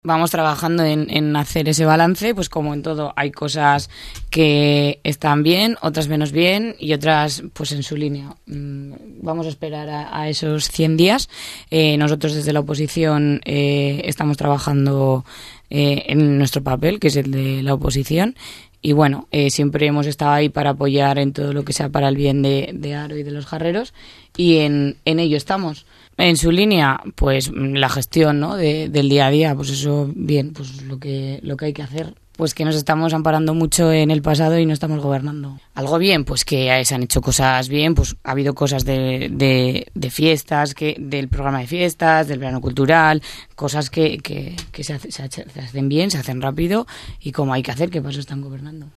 Vamos trabajando en hacer ese balance, pues como en todo, hay cosas que están bien, otras menos bien y otras pues en su línea. Vamos a esperar a esos 100 días. Nosotros desde la oposición estamos trabajando en nuestro papel, que es el de la oposición. Y bueno, siempre hemos estado ahí para apoyar en todo lo que sea para el bien de Haro y de los jarreros, y en ello estamos. En su línea, pues la gestión, ¿no? del día a día, pues eso, bien, pues lo que hay que hacer. Pues que nos estamos amparando mucho en el pasado y no estamos gobernando. Algo bien, pues que se han hecho cosas bien, pues ha habido cosas de fiestas, del programa de fiestas, del verano cultural, cosas que se hacen bien, se hacen rápido y como hay que hacer, que por eso están gobernando.